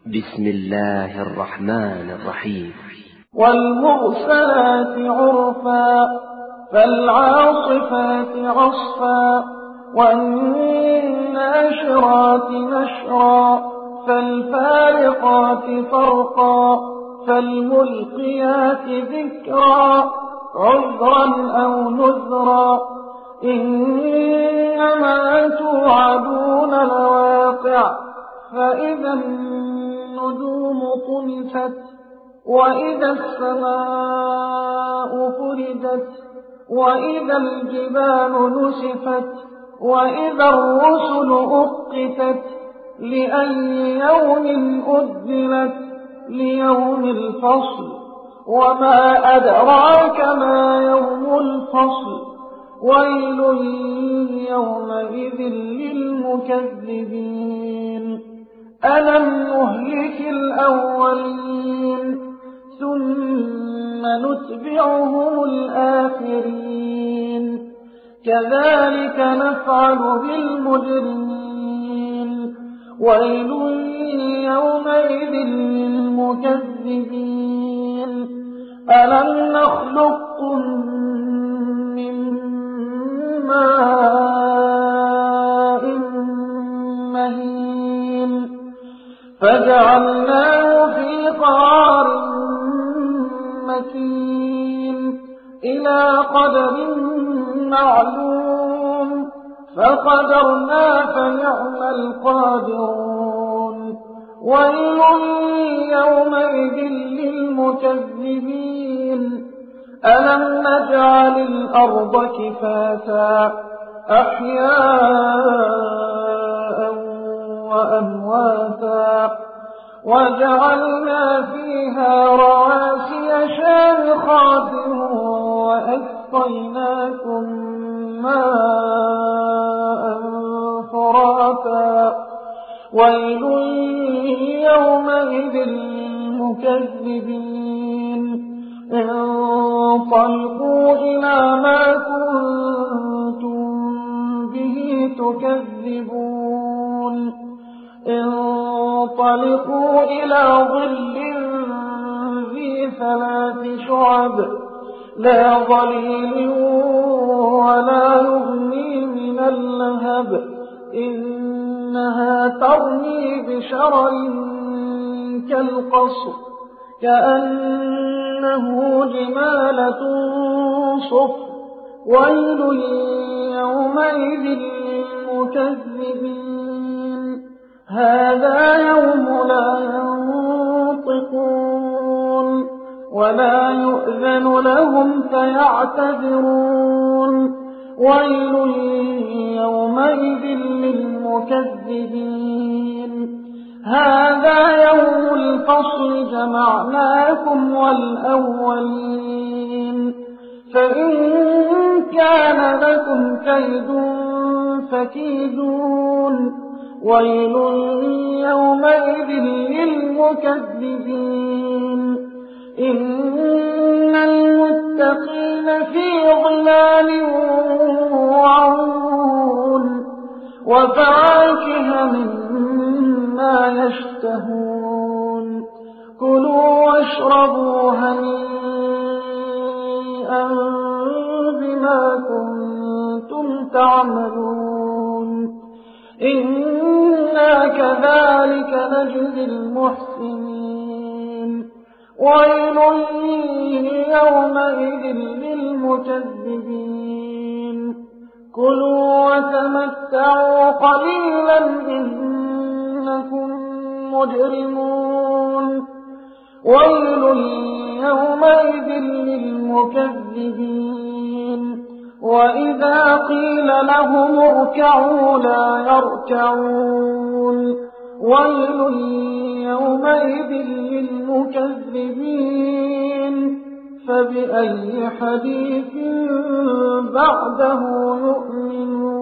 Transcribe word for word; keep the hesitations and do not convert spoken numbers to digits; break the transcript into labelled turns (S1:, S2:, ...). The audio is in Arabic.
S1: بسم الله الرحمن الرحيم.
S2: والمرسلات عرفا فالعاصفات عصفا والناشرات نشرا فالفارقات فرقا فالملقيات ذكرا عذرا أو نذرا إنما توعدون لواقع فإذا النجوم طمست وإذا السماء فردت وإذا الجبال نسفت وإذا الرسل أقتت لأي يوم أجلت ليوم الفصل وما أدراك ما يوم الفصل ويل يومئذ للمكذبين ألم نهلك الأولين ثم نتبعهم الآخرين كذلك نفعل بالمجرمين ويل يومئذ للمكذبين ألم نخلقكم من ماء مهين فجعلناه في قرار مكين إلى قدر معلوم فقدرنا فنعم القادرون ويل يومئذ للمكذبين ألم نجعل الأرض كفاتا أحياء وأمواتا وجعلنا فيها رواسي شامخات وأسقيناكم ماء فراتا ويل يومئذ للمكذبين انطلقوا إلى ما كنتم به تكذبون انطلقوا إلى ظل ذي ثلاث شعب لا ظليل ولا يغني من اللهب إنها ترمي بشرر كالقصر كأنه جمالة صفر ويل يومئذ للمكذبين هذا يوم لا ينطقون ولا يؤذن لهم فيعتذرون ويل يومئذ للمكذبين هذا يوم الفصل جمعناكم والأولين فإن كان لكم كيد فكيدون ويل يومئذ للمكذبين إن المتقين في ظلال وعيون وفواكه مما يشتهون كلوا واشربوا هنيئا بما كنتم تعملون إنا كذلك نجزي المحسنين ويل يومئذ للمكذبين كلوا وتمتعوا قليلا إنكم مجرمون ويل يومئذ للمكذبين وإذا قيل لهم اركعوا لا يركعون ويل يومئذ للمكذبين فبأي حديث بعده يؤمنون